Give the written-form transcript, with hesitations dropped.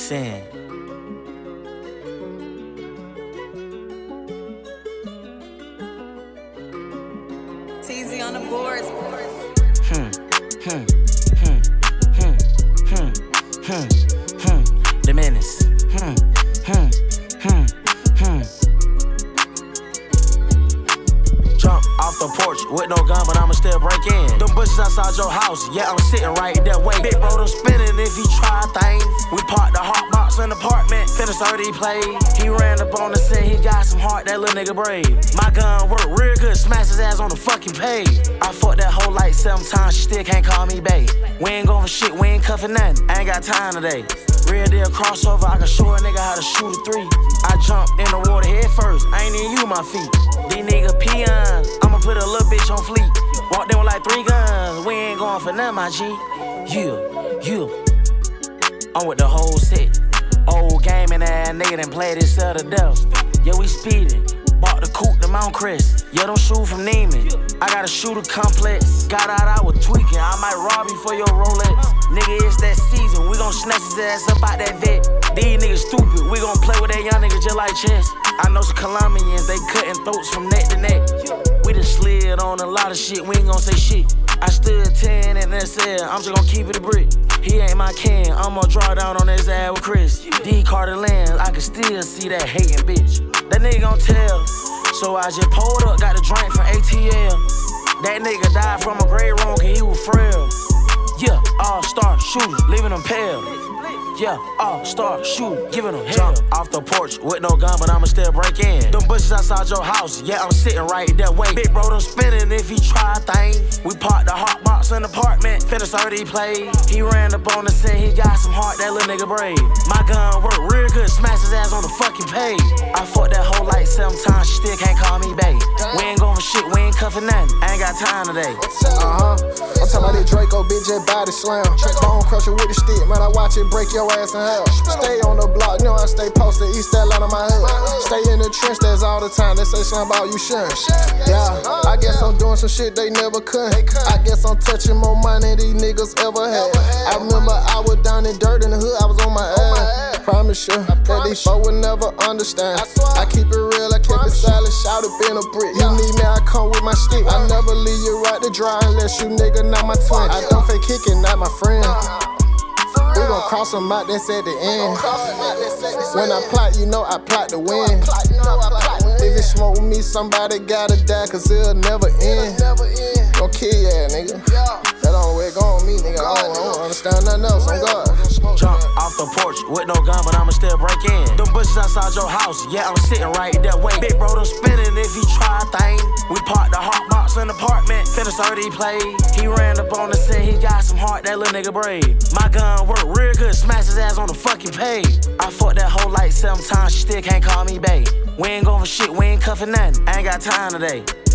saying? TZ on the boards. The menace. Jump off the porch with no gun, but I'ma still break in. Them bushes outside your house, yeah, I'm sitting right that way. Big bro, them spinning if he try things. We parked the hot box in the apartment, finished 30 play. He ran up on the scene, he got some heart, that little nigga brave. My gun work real good, smash his ass on the fucking page. I fucked that hoe like 7 times, she still can't call me bae. We ain't going for shit, we ain't cuffing nothing, I ain't got time today. Real deal crossover, I can show a nigga how to shoot a 3. I jumped in the water head first, I ain't even use my feet. These niggas peons, I'ma put a little bitch on fleek. Walked in with like 3 guns, we ain't going for none, my G. You. I'm with the whole set. Old gaming ass nigga done played himself to death. Yeah, we speeding. Bought the coupe to Mount Crest. Yeah, don't shoot from Neiman. I got a shooter complex. Got out, I was tweaking. I might rob you for your Rolex. Nigga, it's that season. We gon' snatch his ass up out that vet. These niggas stupid. We gon' play with that young nigga just like chess. I know some Colombians, they cutting throats from neck to neck. We done slid on a lot of shit. We ain't gon' say shit. I stood 10 and then said, I'm just gon' keep it a brick. He ain't my kin, I'ma draw down on his ass with Chris. D Carter Lens, I can still see that hating bitch. That nigga gon' tell. So I just pulled up, got the drink from ATL. That nigga died from a grave room cause he was frail. Yeah, all-star shooter, leaving them pale. Yeah, all-star shooter, giving them hell. Jump off the porch with no gun, but I'ma still break in. Them bushes outside your house, yeah, I'm sitting right that way. Big bro, them spinning if he try things. We parked the hot box in the apartment, finished 30 play. He ran up on the scene, he got some heart, that little nigga brave. My gun work real good, smash his ass on the fucking page. I fucked that hoe like 7 times, she still can't call me bae. We ain't going for shit, we ain't cuffing nothing, I ain't got time today. I'm talking about that Draco, bitch, that body slam. Bone crusher with the stick, man, I watch it break your ass in half. Stay on the block, you know I stay posted, east that line of my head. Stay in the trench, that's all the time, they say something about you shouldn't. Yeah, I guess I'm doing some shit they never could. I guess I'm touching more money than these niggas ever had. I remember I was down in dirt in the hood, I was on my ass. Promise you that these folk would never understand. I keep it real, I keep it silent, shout up in a brick. You need me, I come with my stick. I never leave you right to dry unless you nigga not my twin. I don't fake kicking, not my friend. We gon' cross them out, that's at the end. When I plot, you know I plot to win. If you smoke with me, somebody gotta die, cause it'll never end. Gon' kill ya, nigga. That only way it go on me, nigga. I don't understand nothing else, on God. Jump off the porch with no gun, but I'ma still break in. Them bushes outside your house, yeah, I'm sitting right that way. Big bro, them spinning if he try things. We parked the hot box in the apartment, finished 30 play. He ran up on the scene, he got some heart, that little nigga brave. My gun work real good, smash his ass on the fucking page. I fucked that hoe like 7 times, she still can't call me bae. We ain't going for shit, we ain't cuffing nothing, I ain't got time today.